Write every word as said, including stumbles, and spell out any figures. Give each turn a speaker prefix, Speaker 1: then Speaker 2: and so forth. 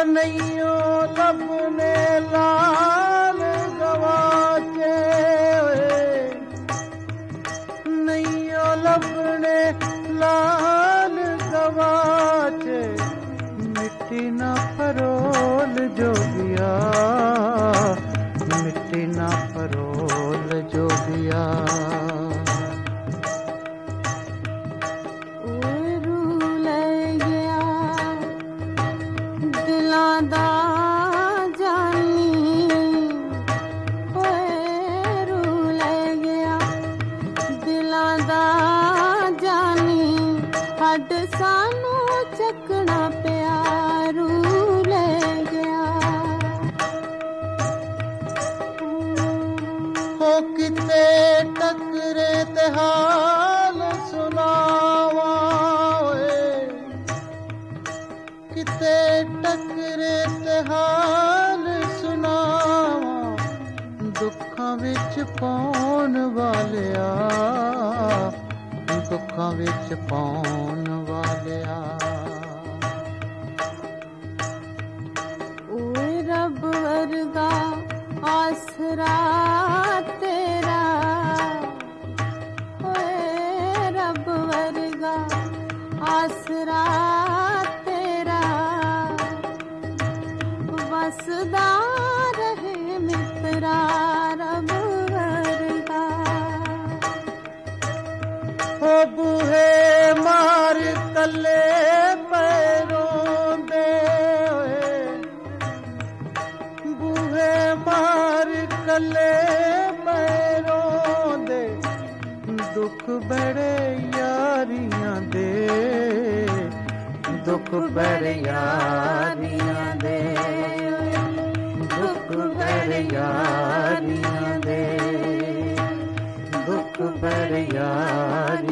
Speaker 1: ਨਈਓ ਲੱਭਣੇ ਲਾਲ ਗਵਾਚੇ ਓਏ, ਨਈਓ ਲੱਭਣੇ ਲਾਲ ਗਵਾਚੇ, ਮਿੱਟੀ ਨਾ ਪਰੋਲ ਜੋਗਿਆ, ਮਿੱਟੀ ਨਾ ਪਰੋਲ ਜੋਗਿਆ।
Speaker 2: ਹੱਡ ਸਾਨੂੰ ਚੱਕਣਾ ਪਿਆ, ਰੂ ਲੈ ਗਿਆ।
Speaker 1: ਹੋ ਕਿਤੇ ਟੱਕਰੇ ਤੇ ਹਾਲ ਸੁਣਾਵਾਂ ਓਏ, ਕਿਤੇ ਟੱਕਰੇ ਤੇ ਹਾਲ ਸੁਣਾਵਾਂ, ਦੁੱਖਾਂ ਵਿੱਚ ਪਾਉਣ ਵਾਲਿਆ, ਦੁੱਖਾਂ ਵਿੱਚ ਪਾਉਣ ਵਾਲਿਆ।
Speaker 2: ਓਏ ਰੱਬ ਵਰਗਾ ਆਸਰਾ ਤੇਰਾ, ਓਏ ਰੱਬ ਵਰਗਾ ਆਸਰਾ ਤੇਰਾ, ਵਸਦਾ ਰਹੇ ਮਿੱਤਰਾ ਰੱਬ ਵਰਗਾ।
Speaker 1: ਓ ਬੂਹੇ ਮਾਰ ਕੱਲੇ ਪੈਰੋਂ ਦੇ ਓਏ, ਬੂਹੇ ਮਾਰ ਕੱਲੇ ਪੈਰੋਂ ਦੇ, ਦੁੱਖ ਬੜੇ ਯਾਰੀਆਂ ਦੇ, ਦੁੱਖ ਬੜੇ ਯਾਰੀਆਂ ਦੇ, ਦੁੱਖ ਬੜੇ ਯਾਰੀਆਂ ਦੇ, ਦੁੱਖ ਬੜੇ ਯਾਰੀਆਂ